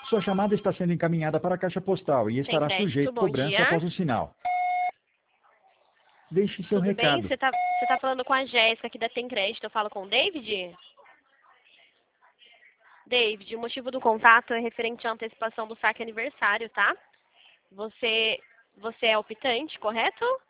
Sua chamada está sendo encaminhada para a caixa postal e estará crédito, sujeito a bom cobrança dia. após o sinal. Deixe seu Tudo bem? recado. Você tá falando com a Jéssica aqui da Tem Crédito. Eu falo com o David? David, o motivo do contato é referente à antecipação do saque aniversário, tá? Você é optante, correto?